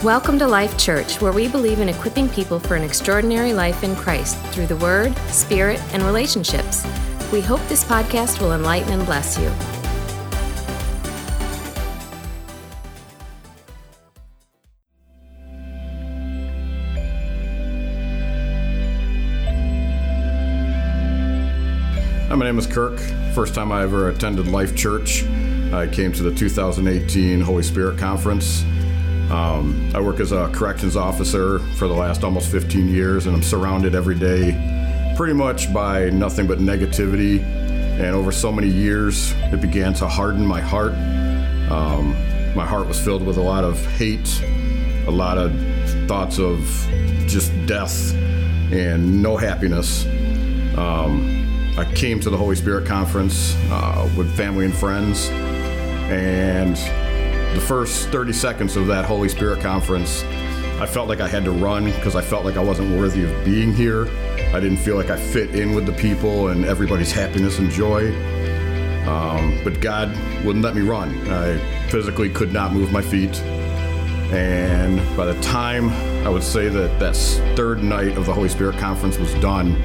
Welcome to Life Church, where we believe in equipping people for an extraordinary life in Christ through the Word, Spirit, and relationships. We hope this podcast will enlighten and bless you. Hi, my name is Kirk. First time I ever attended Life Church. I came to the 2018 Holy Spirit Conference. I work as a corrections officer for the last almost 15 years, and I'm surrounded every day pretty much by nothing but negativity. And over so many years, it began to harden my heart. My heart was filled with a lot of hate, a lot of thoughts of just death and no happiness. I came to the Holy Spirit Conference with family and friends, and the first 30 seconds of that Holy Spirit Conference, I felt like I had to run because I felt like I wasn't worthy of being here. I didn't feel like I fit in with the people and everybody's happiness and joy. But God wouldn't let me run. I physically could not move my feet. And by the time I would say that third night of the Holy Spirit Conference was done,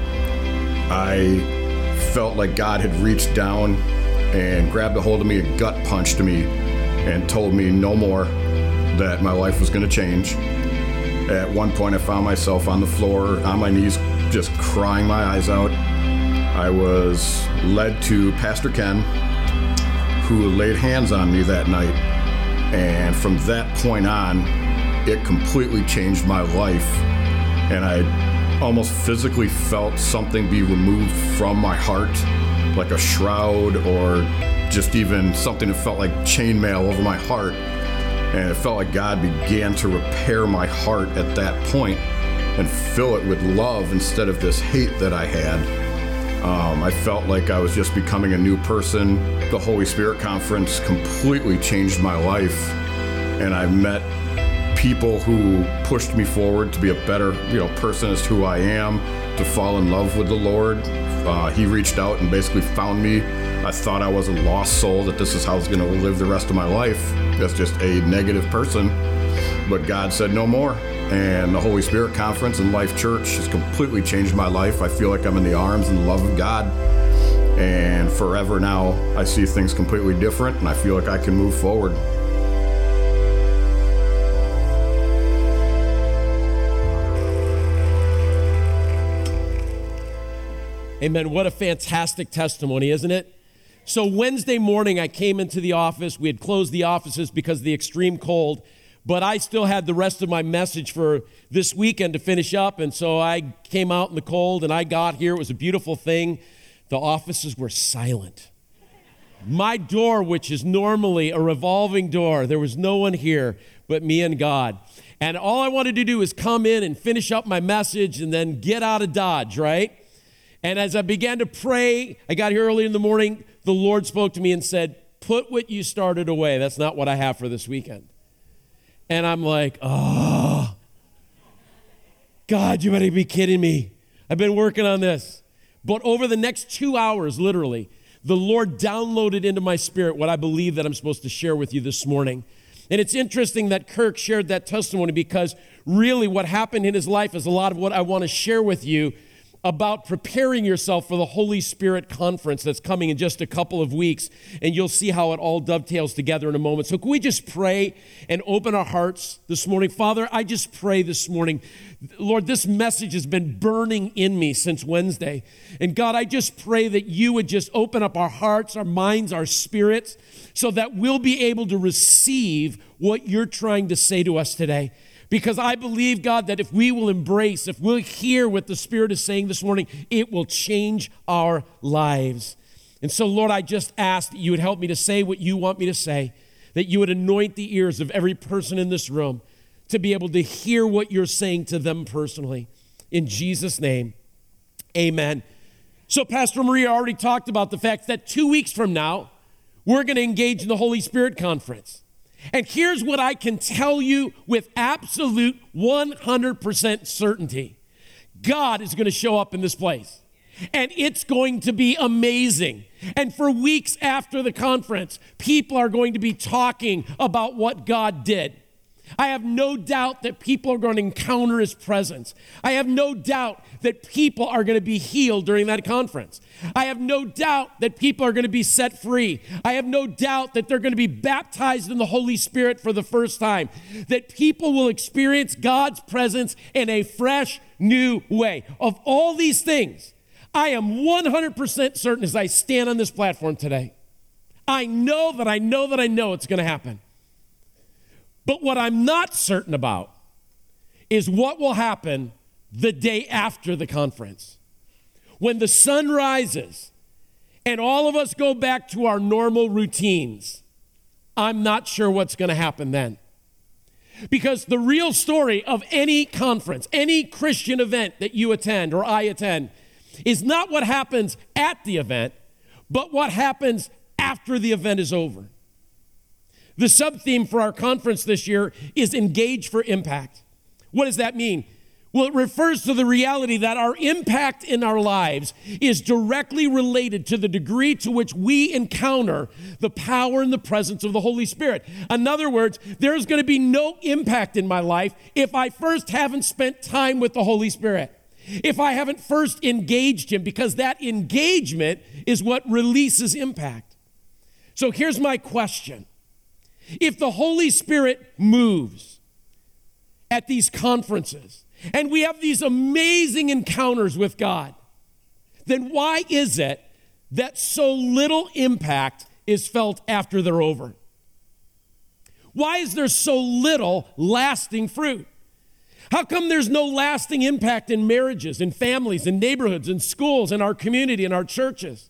I felt like God had reached down and grabbed a hold of me and gut punched me and told me no more, that my life was going to change. At one point, I found myself on the floor, on my knees, just crying my eyes out. I was led to Pastor Ken, who laid hands on me that night. And from that point on, it completely changed my life. And I almost physically felt something be removed from my heart, like a shroud or just even something that felt like chainmail over my heart. And it felt like God began to repair my heart at that point and fill it with love instead of this hate that I had. I felt like I was just becoming a new person. The Holy Spirit Conference completely changed my life, and I met people who pushed me forward to be a better, person as who I am, to fall in love with the Lord. He reached out and basically found me. I thought I was a lost soul, that this is how I was going to live the rest of my life as just a negative person. But God said no more. And the Holy Spirit Conference and Life Church has completely changed my life. I feel like I'm in the arms and the love of God. And forever now, I see things completely different, and I feel like I can move forward. Amen. What a fantastic testimony, isn't it? So Wednesday morning, I came into the office. We had closed the offices because of the extreme cold, but I still had the rest of my message for this weekend to finish up. And so I came out in the cold, and I got here. It was a beautiful thing. The offices were silent. My door, which is normally a revolving door, there was no one here but me and God. And all I wanted to do was come in and finish up my message and then get out of Dodge, right? And as I began to pray, I got here early in the morning, the Lord spoke to me and said, put what you started away. That's not what I have for this weekend. And I'm like, oh, God, you better be kidding me. I've been working on this. But over the next 2 hours, literally, the Lord downloaded into my spirit what I believe that I'm supposed to share with you this morning. And it's interesting that Kirk shared that testimony, because really what happened in his life is a lot of what I want to share with you about preparing yourself for the Holy Spirit Conference that's coming in just a couple of weeks, and you'll see how it all dovetails together in a moment. So can we just pray and open our hearts this morning? Father, I just pray this morning, Lord, this message has been burning in me since Wednesday, and God, I just pray that you would just open up our hearts, our minds, our spirits, so that we'll be able to receive what you're trying to say to us today. Because I believe, God, that if we will embrace, if we'll hear what the Spirit is saying this morning, it will change our lives. And so, Lord, I just ask that you would help me to say what you want me to say, that you would anoint the ears of every person in this room to be able to hear what you're saying to them personally. In Jesus' name, amen. So Pastor Maria already talked about the fact that 2 weeks from now, we're going to engage in the Holy Spirit Conference. And here's what I can tell you with absolute 100% certainty. God is going to show up in this place. And it's going to be amazing. And for weeks after the conference, people are going to be talking about what God did. I have no doubt that people are going to encounter his presence. I have no doubt that people are going to be healed during that conference. I have no doubt that people are going to be set free. I have no doubt that they're going to be baptized in the Holy Spirit for the first time, that people will experience God's presence in a fresh, new way. Of all these things, I am 100% certain as I stand on this platform today. I know it's going to happen. But what I'm not certain about is what will happen the day after the conference. When the sun rises and all of us go back to our normal routines, I'm not sure what's going to happen then. Because the real story of any conference, any Christian event that you attend or I attend, is not what happens at the event, but what happens after the event is over. The sub-theme for our conference this year is Engage for Impact. What does that mean? Well, it refers to the reality that our impact in our lives is directly related to the degree to which we encounter the power and the presence of the Holy Spirit. In other words, there's going to be no impact in my life if I first haven't spent time with the Holy Spirit, if I haven't first engaged him, because that engagement is what releases impact. So here's my question. If the Holy Spirit moves at these conferences and we have these amazing encounters with God, then why is it that so little impact is felt after they're over? Why is there so little lasting fruit? How come there's no lasting impact in marriages, in families, in neighborhoods, in schools, in our community, in our churches?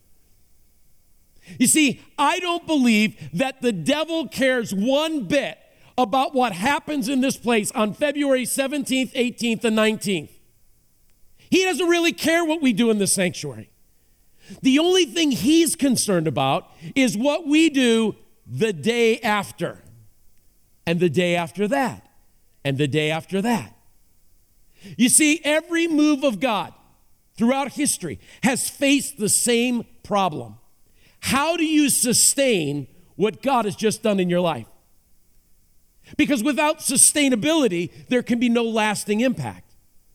You see, I don't believe that the devil cares one bit about what happens in this place on February 17th, 18th, and 19th. He doesn't really care what we do in the sanctuary. The only thing he's concerned about is what we do the day after, and the day after that, and the day after that. You see, every move of God throughout history has faced the same problem. How do you sustain what God has just done in your life? Because without sustainability, there can be no lasting impact.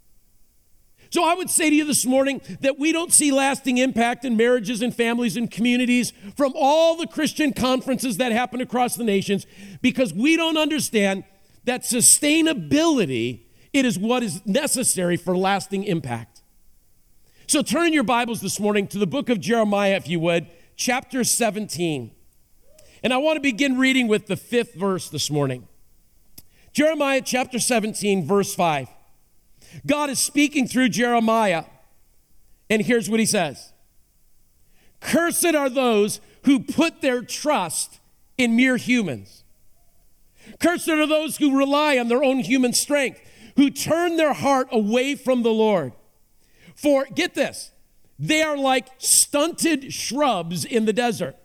So I would say to you this morning that we don't see lasting impact in marriages and families and communities from all the Christian conferences that happen across the nations because we don't understand that sustainability, it is what is necessary for lasting impact. So turn in your Bibles this morning to the book of Jeremiah, if you would, chapter 17. And I want to begin reading with the 5th verse this morning. Jeremiah chapter 17, verse 5. God is speaking through Jeremiah, and here's what he says. Cursed are those who put their trust in mere humans. Cursed are those who rely on their own human strength, who turn their heart away from the Lord. For, get this, they are like stunted shrubs in the desert.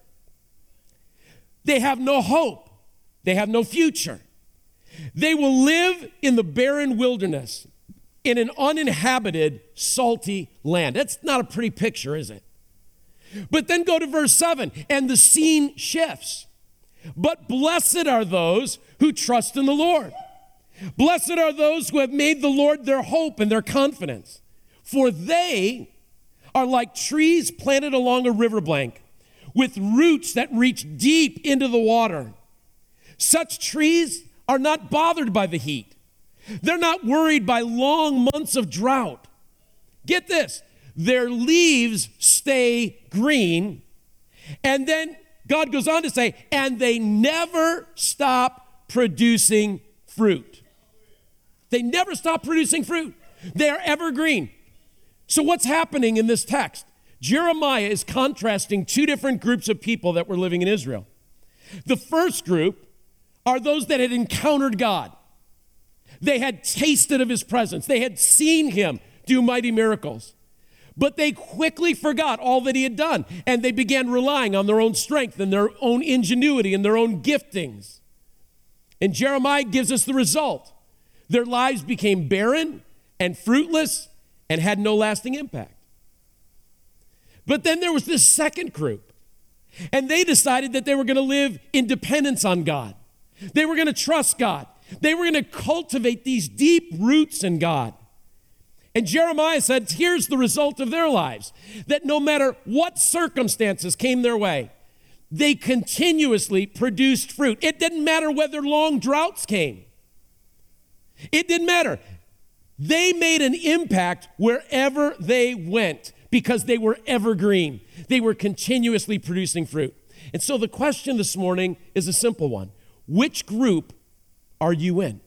They have no hope. They have no future. They will live in the barren wilderness, in an uninhabited, salty land. That's not a pretty picture, is it? But then go to verse 7, and the scene shifts. But blessed are those who trust in the Lord. Blessed are those who have made the Lord their hope and their confidence. For they are like trees planted along a riverbank with roots that reach deep into the water. Such trees are not bothered by the heat. They're not worried by long months of drought. Get this, their leaves stay green, and then God goes on to say, and they never stop producing fruit. They never stop producing fruit. They are evergreen. So what's happening in this text? Jeremiah is contrasting two different groups of people that were living in Israel. The first group are those that had encountered God. They had tasted of his presence. They had seen him do mighty miracles. But they quickly forgot all that he had done, and they began relying on their own strength and their own ingenuity and their own giftings. And Jeremiah gives us the result. Their lives became barren and fruitless and had no lasting impact. But then there was this second group, and they decided that they were going to live in dependence on God. They were going to trust God. They were going to cultivate these deep roots in God. And Jeremiah said, here's the result of their lives, that no matter what circumstances came their way, they continuously produced fruit. It didn't matter whether long droughts came. It didn't matter. They made an impact wherever they went because they were evergreen. They were continuously producing fruit. And so the question this morning is a simple one. Which group are you in?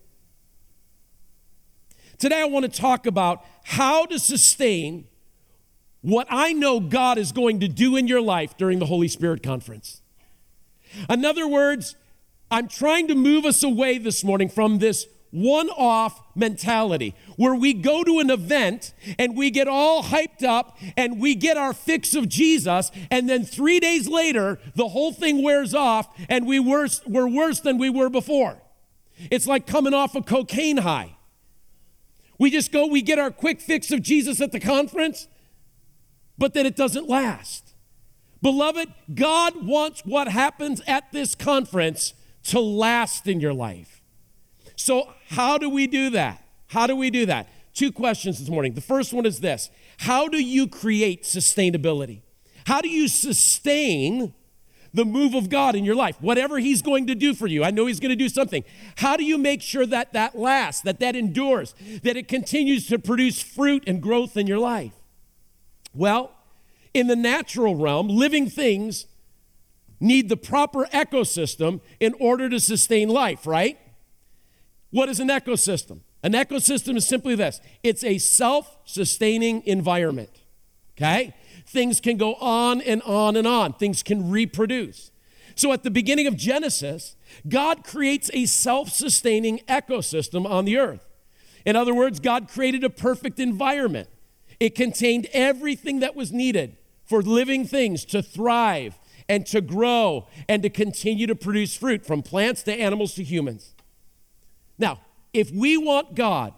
Today I want to talk about how to sustain what I know God is going to do in your life during the Holy Spirit Conference. In other words, I'm trying to move us away this morning from this one-off mentality where we go to an event and we get all hyped up and we get our fix of Jesus, and then 3 days later, the whole thing wears off and we're worse than we were before. It's like coming off a cocaine high. We just go, we get our quick fix of Jesus at the conference, but then it doesn't last. Beloved, God wants what happens at this conference to last in your life. So how do we do that? How do we do that? 2 questions this morning. The first one is this: how do you create sustainability? How do you sustain the move of God in your life? Whatever He's going to do for you, I know He's going to do something. How do you make sure that that lasts, that that endures, that it continues to produce fruit and growth in your life? Well, in the natural realm, living things need the proper ecosystem in order to sustain life, right? What is an ecosystem? An ecosystem is simply this: it's a self-sustaining environment, okay? Things can go on and on and on. Things can reproduce. So at the beginning of Genesis, God creates a self-sustaining ecosystem on the earth. In other words, God created a perfect environment. It contained everything that was needed for living things to thrive and to grow and to continue to produce fruit, from plants to animals to humans. Now, if we want God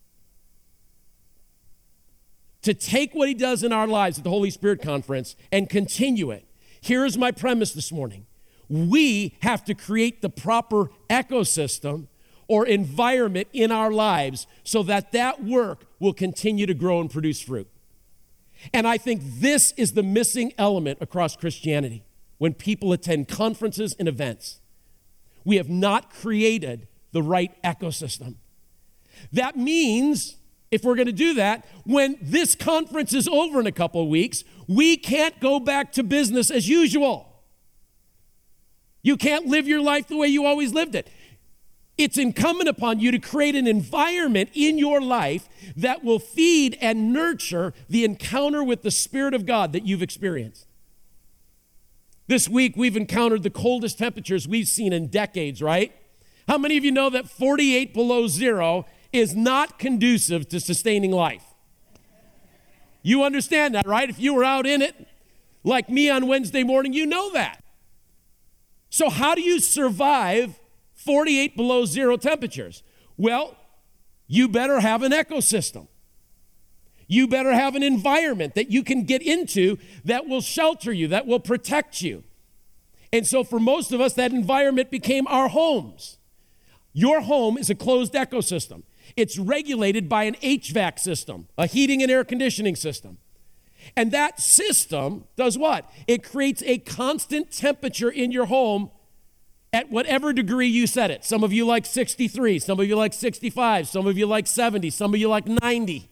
to take what He does in our lives at the Holy Spirit Conference and continue it, here is my premise this morning. We have to create the proper ecosystem or environment in our lives so that that work will continue to grow and produce fruit. And I think this is the missing element across Christianity when people attend conferences and events. We have not created the right ecosystem. That means, if we're going to do that, when this conference is over in a couple of weeks, we can't go back to business as usual. You can't live your life the way you always lived it. It's incumbent upon you to create an environment in your life that will feed and nurture the encounter with the Spirit of God that you've experienced. This week, we've encountered the coldest temperatures we've seen in decades, right? How many of you know that 48 below zero is not conducive to sustaining life? You understand that, right? If you were out in it, like me on Wednesday morning, you know that. So how do you survive 48 below zero temperatures? Well, you better have an ecosystem. You better have an environment that you can get into that will shelter you, that will protect you. And so for most of us, that environment became our homes. Your home is a closed ecosystem. It's regulated by an HVAC system, a heating and air conditioning system. And that system does what? It creates a constant temperature in your home at whatever degree you set it. Some of you like 63, some of you like 65, some of you like 70, some of you like 90.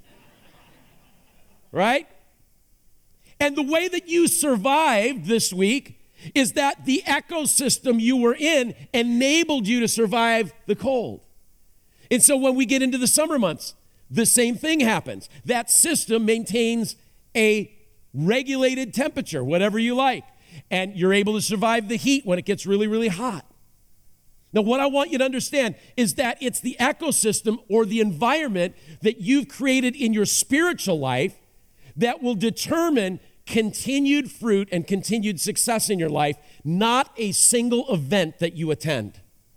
Right? And the way that you survived this week is that the ecosystem you were in enabled you to survive the cold. And so when we get into the summer months, the same thing happens. That system maintains a regulated temperature, whatever you like, and you're able to survive the heat when it gets really, really hot. Now, what I want you to understand is that it's the ecosystem or the environment that you've created in your spiritual life that will determine continued fruit and continued success in your life, not a single event that you attend.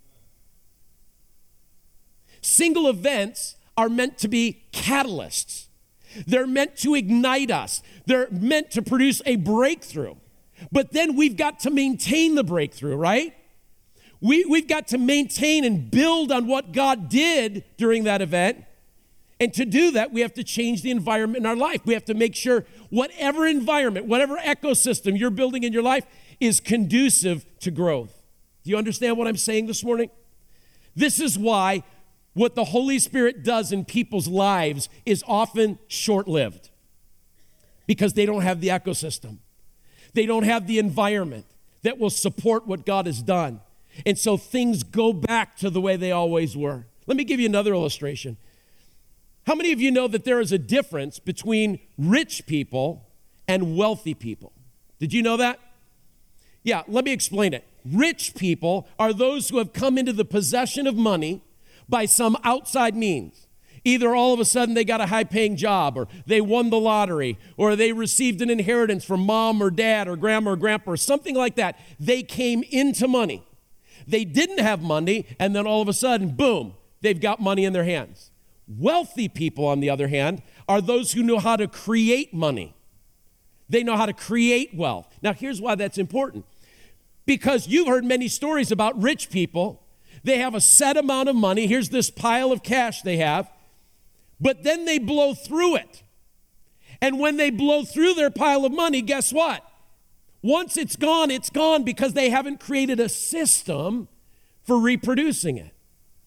Single events are meant to be catalysts. They're meant to ignite us. They're meant to produce a breakthrough. But then we've got to maintain the breakthrough, right? We've got to maintain and build on what God did during that event. And to do that, we have to change the environment in our life. We have to make sure whatever environment, whatever ecosystem you're building in your life is conducive to growth. Do you understand what I'm saying this morning? This is why what the Holy Spirit does in people's lives is often short-lived, because they don't have the ecosystem. They don't have the environment that will support what God has done. And so things go back to the way they always were. Let me give you another illustration. How many of you know that there is a difference between rich people and wealthy people? Did you know that? Yeah, let me explain it. Rich people are those who have come into the possession of money by some outside means. Either all of a sudden they got a high-paying job, or they won the lottery, or they received an inheritance from mom or dad or grandma or grandpa or something like that. They came into money. They didn't have money, and then all of a sudden, boom, they've got money in their hands. Wealthy people, on the other hand, are those who know how to create money. They know how to create wealth. Now, here's why that's important. Because you've heard many stories about rich people. They have a set amount of money. Here's this pile of cash they have. But then they blow through it. And when they blow through their pile of money, guess what? Once it's gone because they haven't created a system for reproducing it.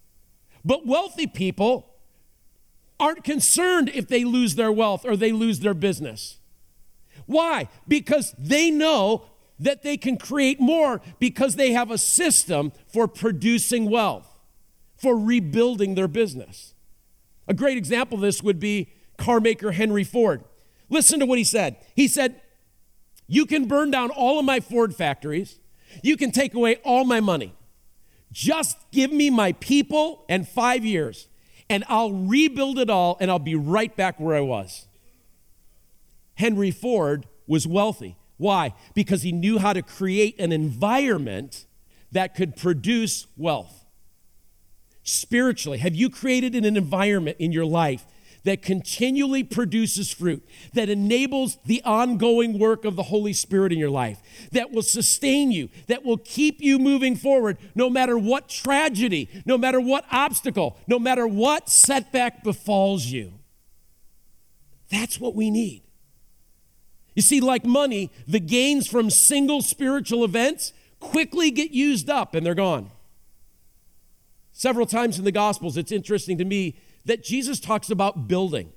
But wealthy people aren't concerned if they lose their wealth or they lose their business. Why? Because they know that they can create more because they have a system for producing wealth, for rebuilding their business. A great example of this would be car maker Henry Ford. Listen to what he said. He said, "You can burn down all of my Ford factories. You can take away all my money. Just give me my people and 5 years, and I'll rebuild it all, and I'll be right back where I was." Henry Ford was wealthy. Why? Because he knew how to create an environment that could produce wealth. Spiritually, have you created an environment in your life that continually produces fruit, that enables the ongoing work of the Holy Spirit in your life, that will sustain you, that will keep you moving forward no matter what tragedy, no matter what obstacle, no matter what setback befalls you? That's what we need. You see, like money, the gains from single spiritual events quickly get used up and they're gone. Several times in the Gospels, it's interesting to me that Jesus talks about building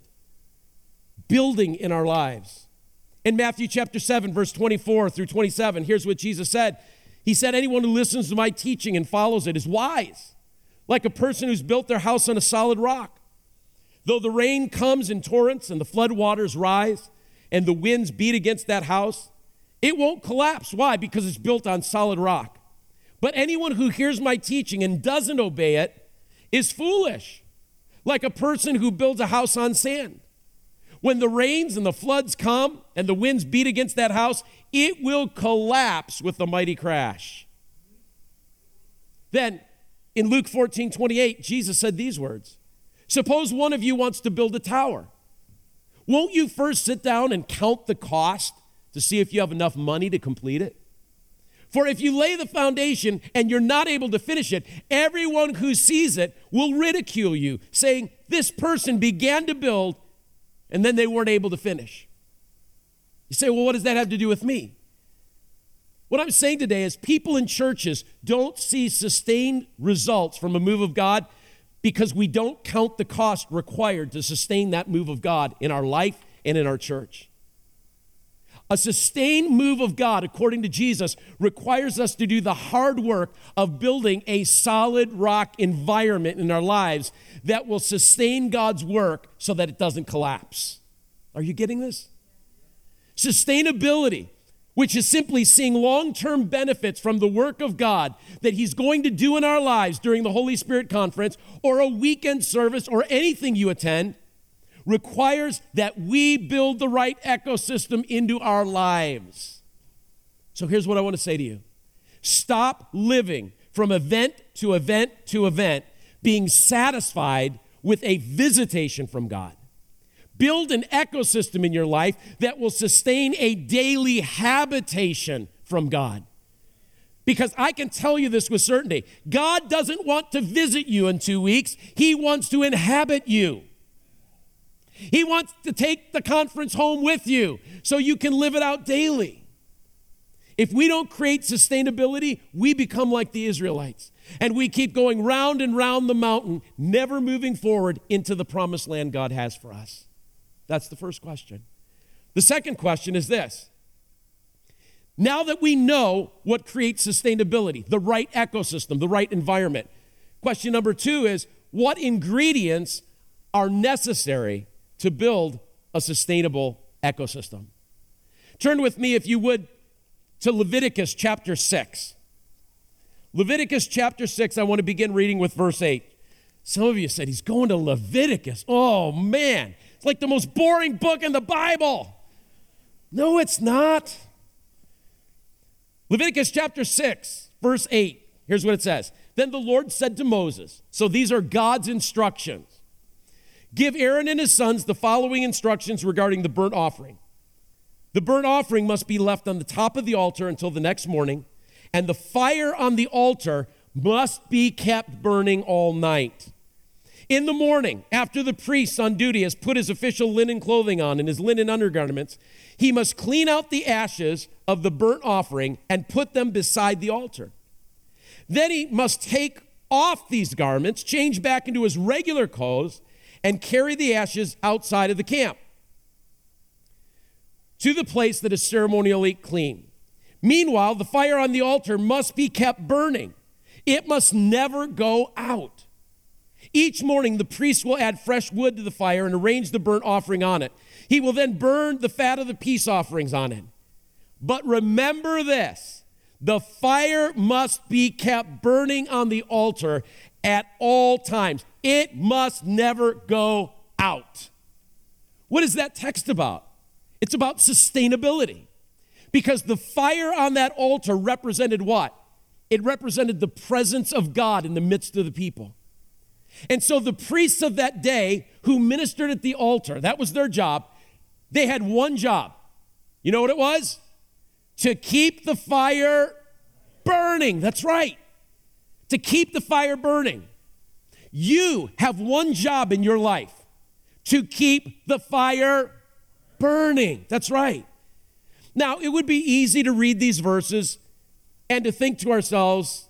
in our lives. In Matthew chapter 7, verse 24 through 27, here's what Jesus said. He said, "Anyone who listens to my teaching and follows it is wise, like a person who's built their house on a solid rock. Though the rain comes in torrents and the flood waters rise, and the winds beat against that house, it won't collapse." Why? Because it's built on solid rock. "But anyone who hears my teaching and doesn't obey it is foolish, like a person who builds a house on sand. When the rains and the floods come and the winds beat against that house, it will collapse with a mighty crash." Then in Luke 14:28, Jesus said these words, "Suppose one of you wants to build a tower. Won't you first sit down and count the cost to see if you have enough money to complete it? For if you lay the foundation and you're not able to finish it, everyone who sees it will ridicule you, saying, 'This person began to build and then they weren't able to finish.'" You say, "Well, what does that have to do with me?" What I'm saying today is people in churches don't see sustained results from a move of God because we don't count the cost required to sustain that move of God in our life and in our church. A sustained move of God, according to Jesus, requires us to do the hard work of building a solid rock environment in our lives that will sustain God's work so that it doesn't collapse. Are you getting this? Sustainability, which is simply seeing long-term benefits from the work of God that He's going to do in our lives during the Holy Spirit Conference or a weekend service or anything you attend, requires that we build the right ecosystem into our lives. So here's what I want to say to you. Stop living from event to event to event, being satisfied with a visitation from God. Build an ecosystem in your life that will sustain a daily habitation from God. Because I can tell you this with certainty. God doesn't want to visit you in 2 weeks. He wants to inhabit you. He wants to take the conference home with you so you can live it out daily. If we don't create sustainability, we become like the Israelites. And we keep going round and round the mountain, never moving forward into the promised land God has for us. That's the first question. The second question is this. Now that we know what creates sustainability, the right ecosystem, the right environment, question number 2 is, what ingredients are necessary to build a sustainable ecosystem? Turn with me, if you would, to Leviticus chapter 6. Leviticus chapter 6, I want to begin reading with verse 8. Some of you said, he's going to Leviticus. Oh, man. It's like the most boring book in the Bible. No, it's not. Leviticus chapter 6, verse 8. Here's what it says. Then the Lord said to Moses, so these are God's instructions. Give Aaron and his sons the following instructions regarding the burnt offering. The burnt offering must be left on the top of the altar until the next morning, and the fire on the altar must be kept burning all night. In the morning, after the priest on duty has put his official linen clothing on and his linen undergarments, he must clean out the ashes of the burnt offering and put them beside the altar. Then he must take off these garments, change back into his regular clothes, and carry the ashes outside of the camp to the place that is ceremonially clean. Meanwhile, the fire on the altar must be kept burning. It must never go out. Each morning, the priest will add fresh wood to the fire and arrange the burnt offering on it. He will then burn the fat of the peace offerings on it. But remember this, the fire must be kept burning on the altar at all times. It must never go out. What is that text about? It's about sustainability. Because the fire on that altar represented what? It represented the presence of God in the midst of the people. And so the priests of that day who ministered at the altar, that was their job, they had one job. You know what it was? To keep the fire burning. That's right. To keep the fire burning. You have one job in your life, to keep the fire burning. That's right. Now, it would be easy to read these verses and to think to ourselves,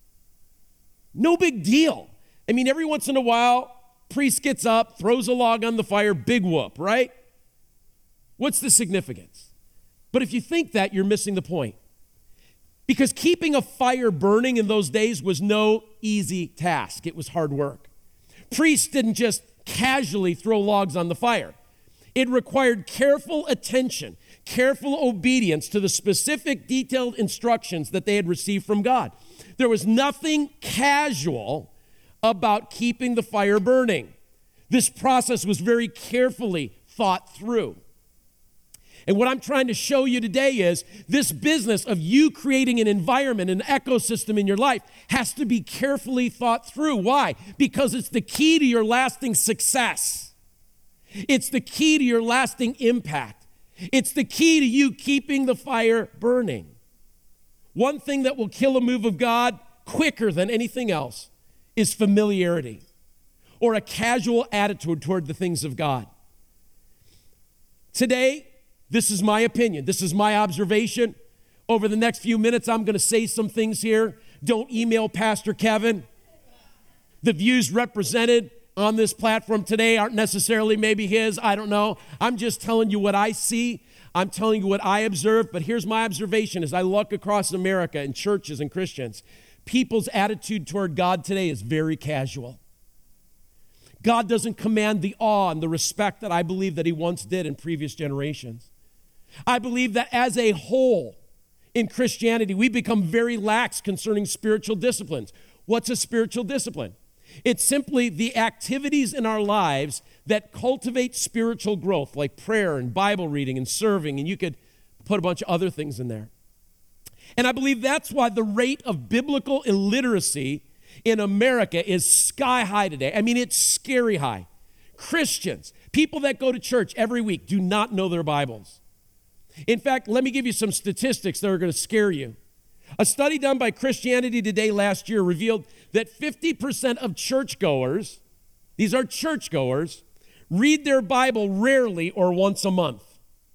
no big deal. I mean, every once in a while, priest gets up, throws a log on the fire, big whoop, right? What's the significance? But if you think that, you're missing the point. Because keeping a fire burning in those days was no easy task. It was hard work. Priests didn't just casually throw logs on the fire. It required careful attention, careful obedience to the specific detailed instructions that they had received from God. There was nothing casual about keeping the fire burning. This process was very carefully thought through. And what I'm trying to show you today is this business of you creating an environment, an ecosystem in your life has to be carefully thought through. Why? Because it's the key to your lasting success. It's the key to your lasting impact. It's the key to you keeping the fire burning. One thing that will kill a move of God quicker than anything else is familiarity or a casual attitude toward the things of God. Today, this is my opinion. This is my observation. Over the next few minutes, I'm going to say some things here. Don't email Pastor Kevin. The views represented on this platform today aren't necessarily maybe his. I don't know. I'm just telling you what I see. I'm telling you what I observe. But here's my observation as I look across America and churches and Christians. People's attitude toward God today is very casual. God doesn't command the awe and the respect that I believe that he once did in previous generations. I believe that as a whole in Christianity, we become very lax concerning spiritual disciplines. What's a spiritual discipline? It's simply the activities in our lives that cultivate spiritual growth, like prayer and Bible reading and serving, and you could put a bunch of other things in there. And I believe that's why the rate of biblical illiteracy in America is sky high today. I mean, it's scary high. Christians, people that go to church every week, do not know their Bibles. In fact, let me give you some statistics that are going to scare you. A study done by Christianity Today last year revealed that 50% of churchgoers, these are churchgoers, read their Bible rarely or once a month.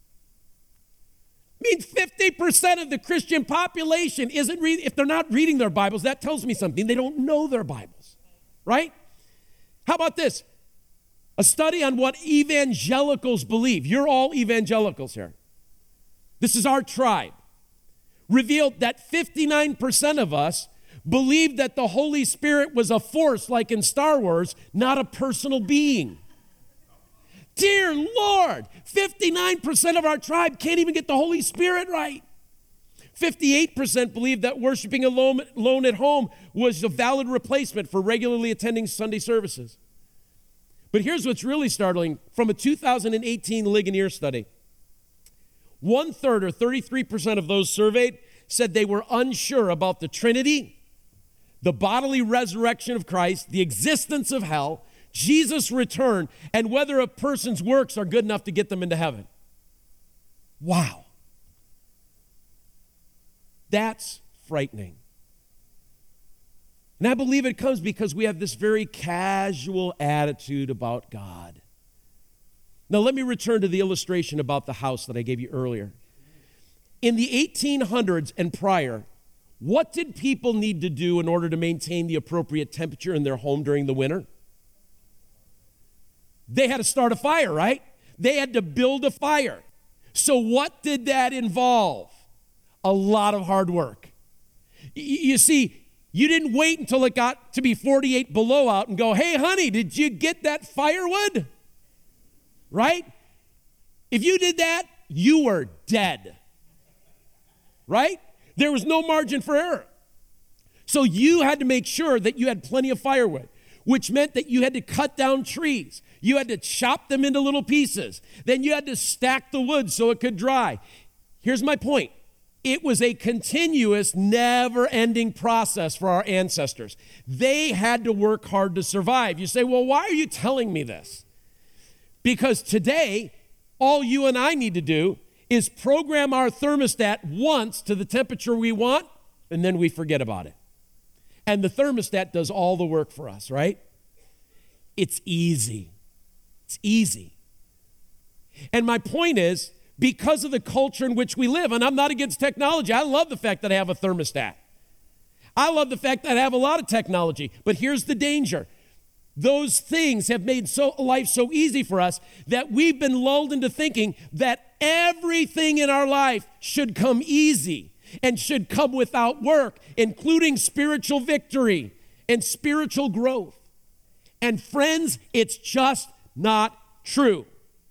I mean, 50% of the Christian population isn't reading. If they're not reading their Bibles, that tells me something. They don't know their Bibles, right? How about this? A study on what evangelicals believe. You're all evangelicals here. This is our tribe. Revealed that 59% of us believed that the Holy Spirit was a force like in Star Wars, not a personal being. Dear Lord, 59% of our tribe can't even get the Holy Spirit right. 58% believed that worshiping alone at home was a valid replacement for regularly attending Sunday services. But here's what's really startling. From a 2018 Ligonier study, 1/3 or 33% of those surveyed said they were unsure about the Trinity, the bodily resurrection of Christ, the existence of hell, Jesus' return, and whether a person's works are good enough to get them into heaven. Wow. That's frightening. And I believe it comes because we have this very casual attitude about God. Now, let me return to the illustration about the house that I gave you earlier. In the 1800s and prior, what did people need to do in order to maintain the appropriate temperature in their home during the winter? They had to start a fire, right? They had to build a fire. So what did that involve? A lot of hard work. You see, you didn't wait until it got to be 48 below out and go, hey, honey, did you get that firewood? Right? If you did that, you were dead. Right? There was no margin for error. So you had to make sure that you had plenty of firewood, which meant that you had to cut down trees. You had to chop them into little pieces. Then you had to stack the wood so it could dry. Here's my point. It was a continuous, never-ending process for our ancestors. They had to work hard to survive. You say, well, why are you telling me this? Because today, all you and I need to do is program our thermostat once to the temperature we want, and then we forget about it. And the thermostat does all the work for us, right? It's easy. It's easy. And my point is, because of the culture in which we live, and I'm not against technology. I love the fact that I have a thermostat. I love the fact that I have a lot of technology. But here's the danger. Those things have made life so easy for us that we've been lulled into thinking that everything in our life should come easy and should come without work, including spiritual victory and spiritual growth. And friends, it's just not true.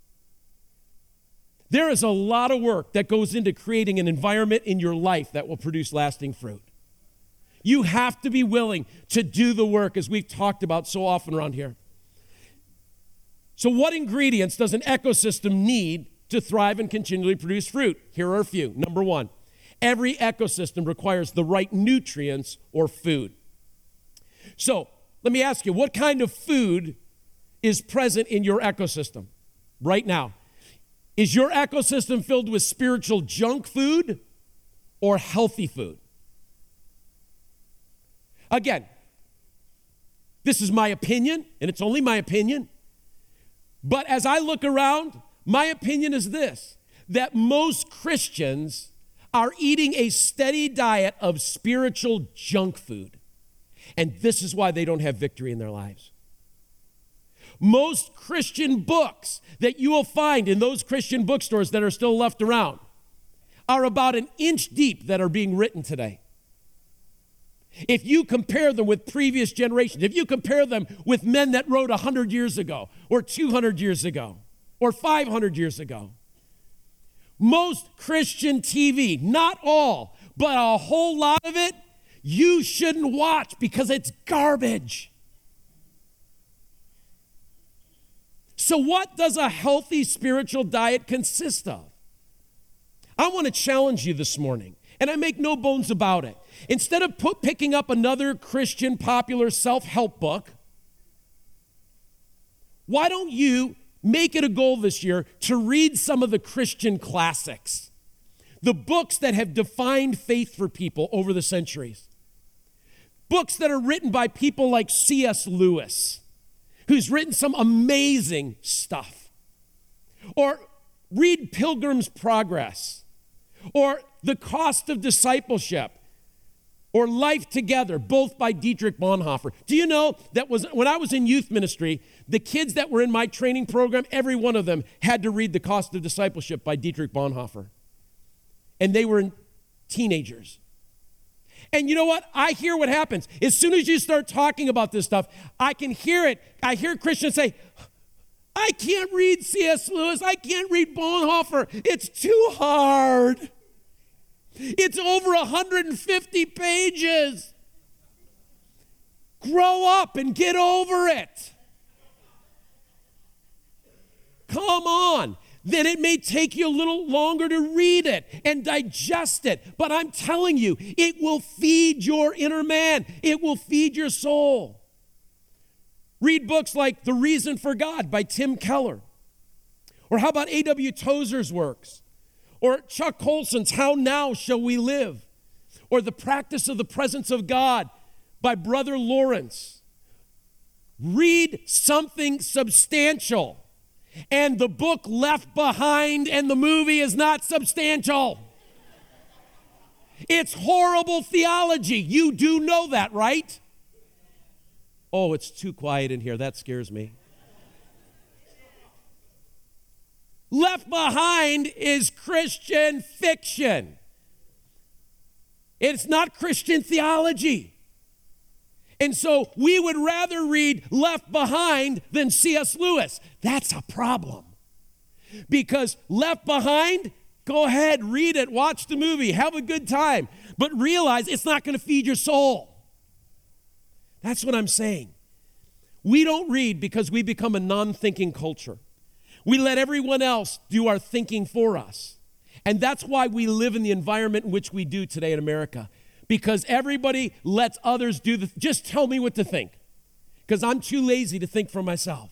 There is a lot of work that goes into creating an environment in your life that will produce lasting fruit. You have to be willing to do the work, as we've talked about so often around here. So what ingredients does an ecosystem need to thrive and continually produce fruit? Here are a few. Number one, every ecosystem requires the right nutrients or food. So let me ask you, what kind of food is present in your ecosystem right now? Is your ecosystem filled with spiritual junk food or healthy food? Again, this is my opinion, and it's only my opinion. But as I look around, my opinion is this, that most Christians are eating a steady diet of spiritual junk food. And this is why they don't have victory in their lives. Most Christian books that you will find in those Christian bookstores that are still left around are about an inch deep that are being written today. If you compare them with previous generations, if you compare them with men that wrote 100 years ago, or 200 years ago, or 500 years ago, most Christian TV, not all, but a whole lot of it, you shouldn't watch because it's garbage. So what does a healthy spiritual diet consist of? I want to challenge you this morning, and I make no bones about it. Instead of picking up another Christian popular self-help book, why don't you make it a goal this year to read some of the Christian classics? The books that have defined faith for people over the centuries. Books that are written by people like C.S. Lewis, who's written some amazing stuff. Or read Pilgrim's Progress. Or The Cost of Discipleship. Or Life Together, both by Dietrich Bonhoeffer. Do you know that when I was in youth ministry, the kids that were in my training program, every one of them had to read The Cost of Discipleship by Dietrich Bonhoeffer. And they were teenagers. And you know what? I hear what happens. As soon as you start talking about this stuff, I can hear it. I hear Christians say, I can't read C.S. Lewis. I can't read Bonhoeffer. It's too hard. It's over 150 pages. Grow up and get over it. Come on. Then it may take you a little longer to read it and digest it. But I'm telling you, it will feed your inner man. It will feed your soul. Read books like The Reason for God by Tim Keller. Or how about A.W. Tozer's works? Or Chuck Colson's How Now Shall We Live? Or The Practice of the Presence of God by Brother Lawrence. Read something substantial. And the book Left Behind and the movie is not substantial. It's horrible theology. You do know that, right? Oh, it's too quiet in here. That scares me. Left Behind is Christian fiction. It's not Christian theology. And so we would rather read Left Behind than C.S. Lewis. That's a problem. Because Left Behind, go ahead, read it, watch the movie, have a good time. But realize it's not going to feed your soul. That's what I'm saying. We don't read because we become a non-thinking culture. We let everyone else do our thinking for us. And that's why we live in the environment in which we do today in America. Because everybody lets others do just tell me what to think. Because I'm too lazy to think for myself.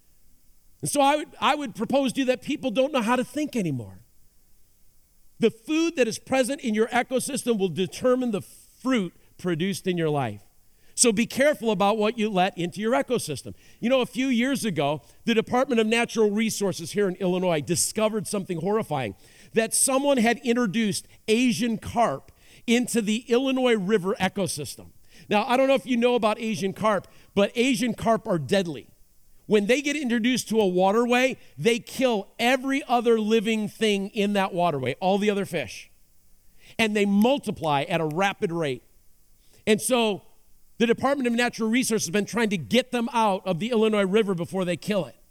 And so I would propose to you that people don't know how to think anymore. The food that is present in your ecosystem will determine the fruit produced in your life. So be careful about what you let into your ecosystem. You know, a few years ago, the Department of Natural Resources here in Illinois discovered something horrifying, that someone had introduced Asian carp into the Illinois River ecosystem. Now, I don't know if you know about Asian carp, but Asian carp are deadly. When they get introduced to a waterway, they kill every other living thing in that waterway, all the other fish. And they multiply at a rapid rate. And so the Department of Natural Resources has been trying to get them out of the Illinois River before they kill it.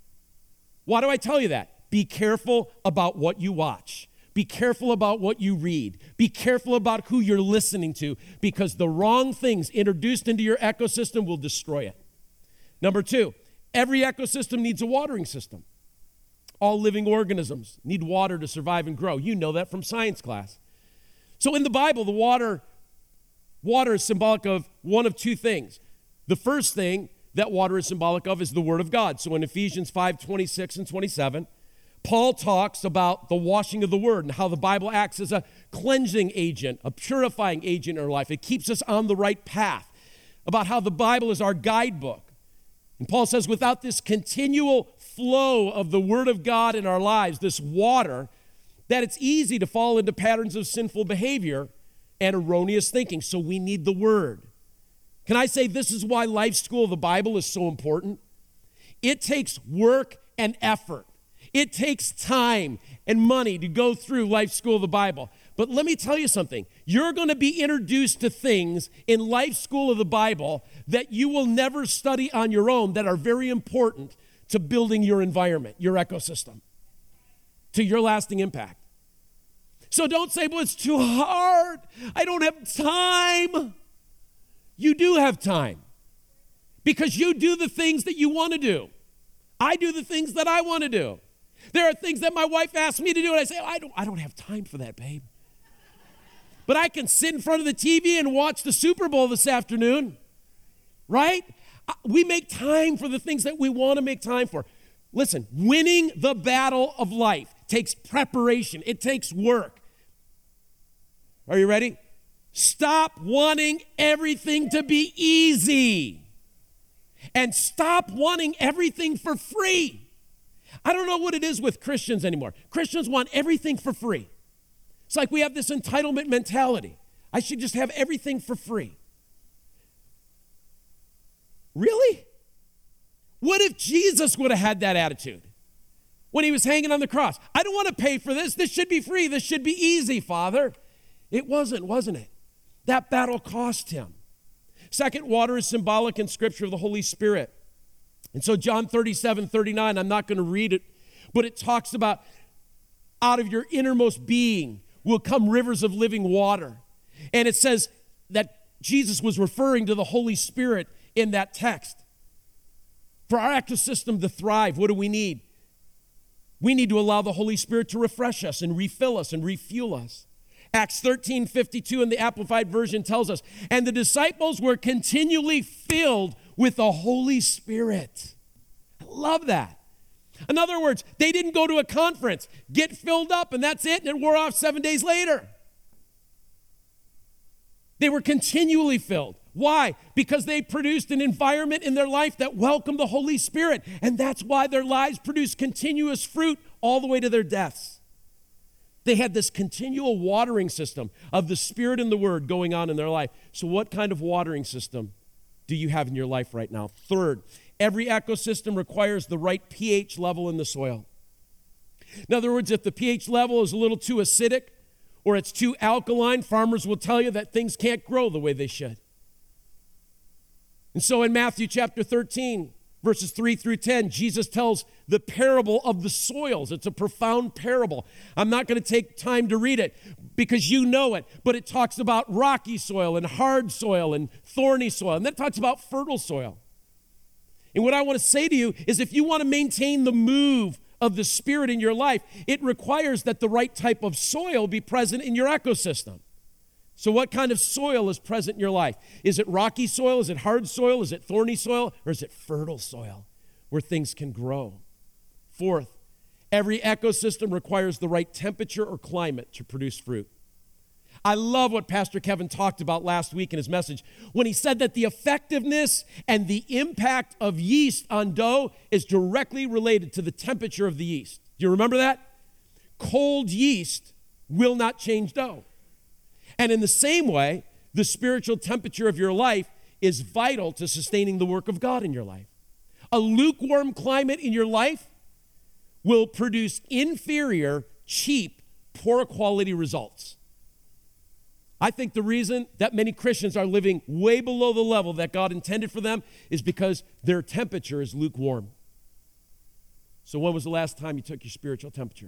Why do I tell you that? Be careful about what you watch. Be careful about what you read. Be careful about who you're listening to, because the wrong things introduced into your ecosystem will destroy it. Number two, every ecosystem needs a watering system. All living organisms need water to survive and grow. You know that from science class. So in the Bible, the water is symbolic of one of two things. The first thing that water is symbolic of is the Word of God. So in Ephesians 5:26 and 27, Paul talks about the washing of the Word and how the Bible acts as a cleansing agent, a purifying agent in our life. It keeps us on the right path, about how the Bible is our guidebook. And Paul says without this continual flow of the Word of God in our lives, this water, that it's easy to fall into patterns of sinful behavior and erroneous thinking. So we need the Word. Can I say this is why Life School of the Bible is so important? It takes work and effort. It takes time and money to go through Life School of the Bible. But let me tell you something. You're going to be introduced to things in Life School of the Bible that you will never study on your own that are very important to building your environment, your ecosystem, to your lasting impact. So don't say, well, it's too hard. I don't have time. You do have time, because you do the things that you want to do. I do the things that I want to do. There are things that my wife asks me to do, and I say, I don't have time for that, babe. But I can sit in front of the TV and watch the Super Bowl this afternoon, right? We make time for the things that we want to make time for. Listen, winning the battle of life takes preparation. It takes work. Are you ready? Stop wanting everything to be easy. And stop wanting everything for free. I don't know what it is with Christians anymore. Christians want everything for free. It's like we have this entitlement mentality. I should just have everything for free. Really? What if Jesus would have had that attitude when he was hanging on the cross? I don't want to pay for this. This should be free. This should be easy, Father. It wasn't it? That battle cost him. Second, water is symbolic in Scripture of the Holy Spirit. And so John 37:39, I'm not going to read it, but it talks about out of your innermost being will come rivers of living water. And it says that Jesus was referring to the Holy Spirit in that text. For our ecosystem to thrive, what do we need? We need to allow the Holy Spirit to refresh us and refill us and refuel us. Acts 13:52 in the Amplified Version tells us, and the disciples were continually filled with the Holy Spirit. I love that. In other words, they didn't go to a conference, get filled up, and that's it, and it wore off 7 days later. They were continually filled. Why? Because they produced an environment in their life that welcomed the Holy Spirit, and that's why their lives produced continuous fruit all the way to their deaths. They had this continual watering system of the Spirit and the Word going on in their life. So what kind of watering system do you have in your life right now? Third, every ecosystem requires the right pH level in the soil. In other words, if the pH level is a little too acidic or it's too alkaline, farmers will tell you that things can't grow the way they should. And so in Matthew chapter 13, verses 3 through 10, Jesus tells the parable of the soils. It's a profound parable. I'm not going to take time to read it because you know it, but it talks about rocky soil and hard soil and thorny soil, and then it talks about fertile soil. And what I want to say to you is if you want to maintain the move of the Spirit in your life, it requires that the right type of soil be present in your ecosystem. So what kind of soil is present in your life? Is it rocky soil? Is it hard soil? Is it thorny soil? Or is it fertile soil where things can grow? Fourth, every ecosystem requires the right temperature or climate to produce fruit. I love what Pastor Kevin talked about last week in his message when he said that the effectiveness and the impact of yeast on dough is directly related to the temperature of the yeast. Do you remember that? Cold yeast will not change dough. And in the same way, the spiritual temperature of your life is vital to sustaining the work of God in your life. A lukewarm climate in your life will produce inferior, cheap, poor quality results. I think the reason that many Christians are living way below the level that God intended for them is because their temperature is lukewarm. So when was the last time you took your spiritual temperature?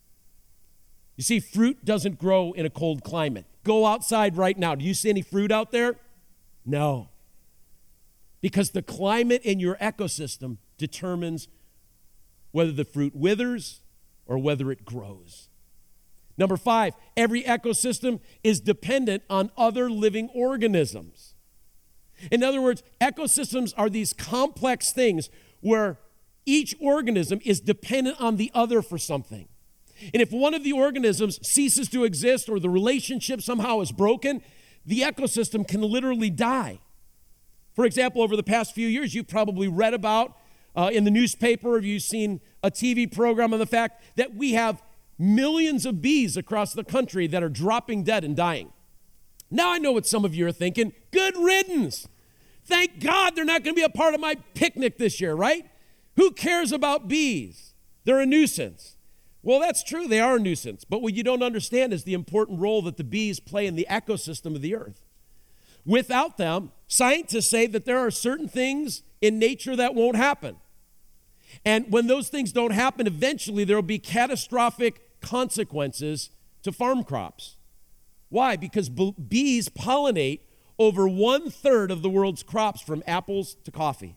You see, fruit doesn't grow in a cold climate. Go outside right now. Do you see any fruit out there? No. Because the climate in your ecosystem determines whether the fruit withers or whether it grows. Number 5, every ecosystem is dependent on other living organisms. In other words, ecosystems are these complex things where each organism is dependent on the other for something. And if one of the organisms ceases to exist or the relationship somehow is broken, the ecosystem can literally die. For example, over the past few years, you've probably read about in the newspaper, or you've seen a TV program on the fact that we have millions of bees across the country that are dropping dead and dying. Now I know what some of you are thinking. Good riddance. Thank God they're not going to be a part of my picnic this year, right? Who cares about bees? They're a nuisance. Well, that's true. They are a nuisance. But what you don't understand is the important role that the bees play in the ecosystem of the earth. Without them, scientists say that there are certain things in nature that won't happen. And when those things don't happen, eventually there will be catastrophic consequences to farm crops. Why? Because bees pollinate over 1/3 of the world's crops from apples to coffee.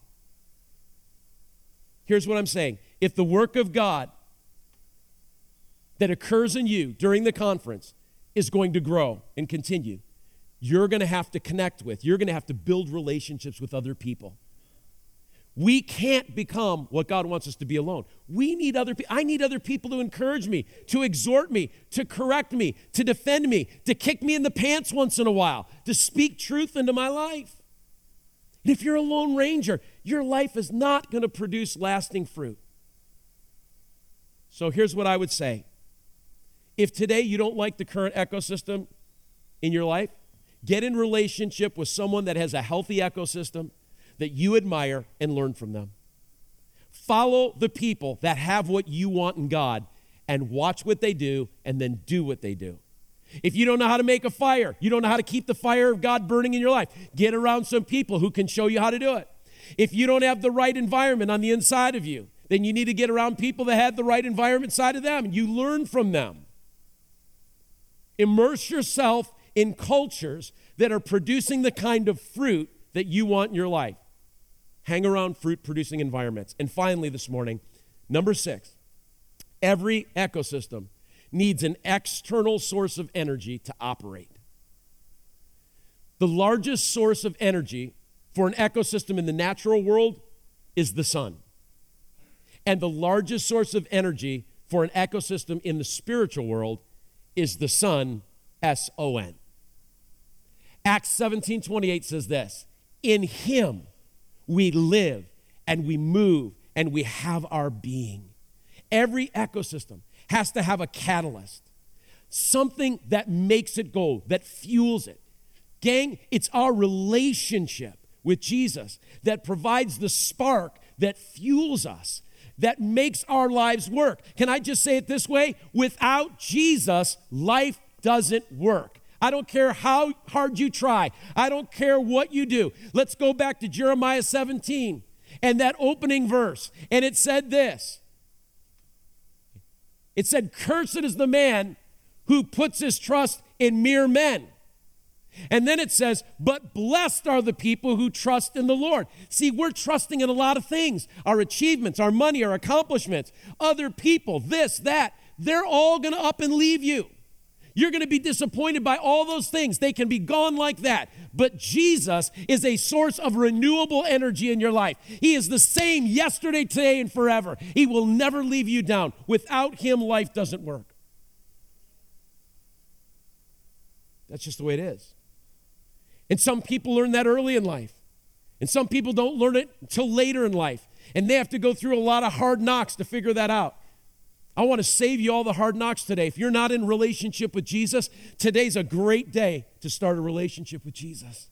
Here's what I'm saying. If the work of God that occurs in you during the conference is going to grow and continue, you're going to have to connect with, you're going to have to build relationships with other people. We can't become what God wants us to be alone. We need other people. I need other people to encourage me, to exhort me, to correct me, to defend me, to kick me in the pants once in a while, to speak truth into my life. And if you're a lone ranger, your life is not going to produce lasting fruit. So here's what I would say. If today you don't like the current ecosystem in your life, get in relationship with someone that has a healthy ecosystem that you admire and learn from them. Follow the people that have what you want in God and watch what they do and then do what they do. If you don't know how to make a fire, you don't know how to keep the fire of God burning in your life, get around some people who can show you how to do it. If you don't have the right environment on the inside of you, then you need to get around people that have the right environment inside of them, and you learn from them. Immerse yourself in cultures that are producing the kind of fruit that you want in your life. Hang around fruit-producing environments. And finally this morning, number 6, every ecosystem needs an external source of energy to operate. The largest source of energy for an ecosystem in the natural world is the sun. And the largest source of energy for an ecosystem in the spiritual world is the Son, S-O-N. Acts 17:28 says this, in him we live and we move and we have our being. Every ecosystem has to have a catalyst, something that makes it go, that fuels it. Gang, it's our relationship with Jesus that provides the spark that fuels us, that makes our lives work. Can I just say it this way? Without Jesus, life doesn't work. I don't care how hard you try. I don't care what you do. Let's go back to Jeremiah 17 and that opening verse. And it said this. It said, cursed is the man who puts his trust in mere men. And then it says, but blessed are the people who trust in the Lord. See, we're trusting in a lot of things. Our achievements, our money, our accomplishments, other people, this, that. They're all going to up and leave you. You're going to be disappointed by all those things. They can be gone like that. But Jesus is a source of renewable energy in your life. He is the same yesterday, today, and forever. He will never leave you down. Without him, life doesn't work. That's just the way it is. And some people learn that early in life. And some people don't learn it until later in life. And they have to go through a lot of hard knocks to figure that out. I want to save you all the hard knocks today. If you're not in relationship with Jesus, today's a great day to start a relationship with Jesus.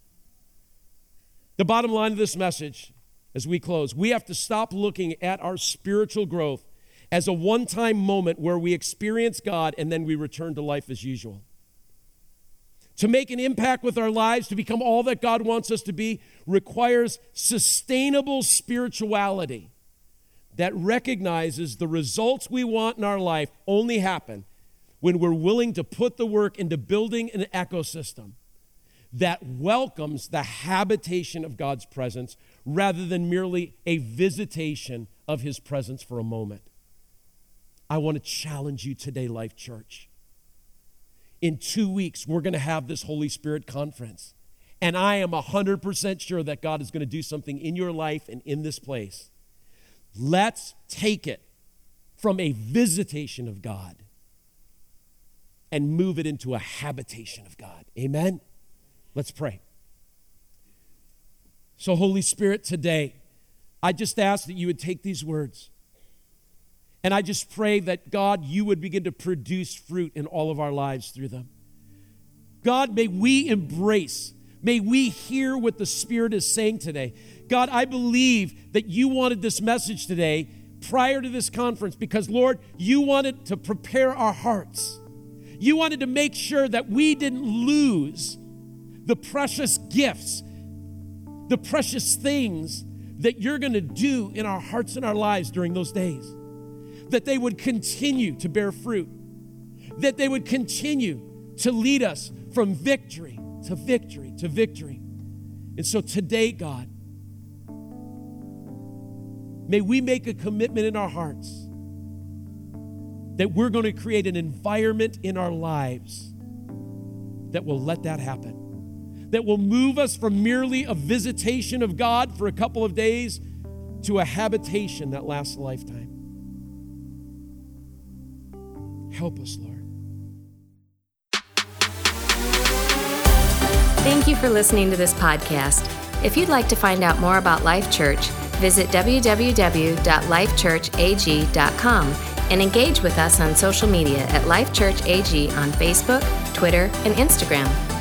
The bottom line of this message, as we close, we have to stop looking at our spiritual growth as a one-time moment where we experience God and then we return to life as usual. To make an impact with our lives, to become all that God wants us to be, requires sustainable spirituality that recognizes the results we want in our life only happen when we're willing to put the work into building an ecosystem that welcomes the habitation of God's presence rather than merely a visitation of his presence for a moment. I want to challenge you today, Life Church. In 2 weeks, we're going to have this Holy Spirit conference. And I am 100% sure that God is going to do something in your life and in this place. Let's take it from a visitation of God and move it into a habitation of God. Amen? Let's pray. So, Holy Spirit, today, I just ask that you would take these words. And I just pray that, God, you would begin to produce fruit in all of our lives through them. God, may we embrace, may we hear what the Spirit is saying today. God, I believe that you wanted this message today prior to this conference because, Lord, you wanted to prepare our hearts. You wanted to make sure that we didn't lose the precious gifts, the precious things that you're going to do in our hearts and our lives during those days. That they would continue to bear fruit. That they would continue to lead us from victory to victory to victory. And so today, God, may we make a commitment in our hearts that we're going to create an environment in our lives that will let that happen. That will move us from merely a visitation of God for a couple of days to a habitation that lasts a lifetime. Help us, Lord. Thank you for listening to this podcast. If you'd like to find out more about Life Church, visit www.lifechurchag.com and engage with us on social media at Life Church AG on Facebook, Twitter, and Instagram.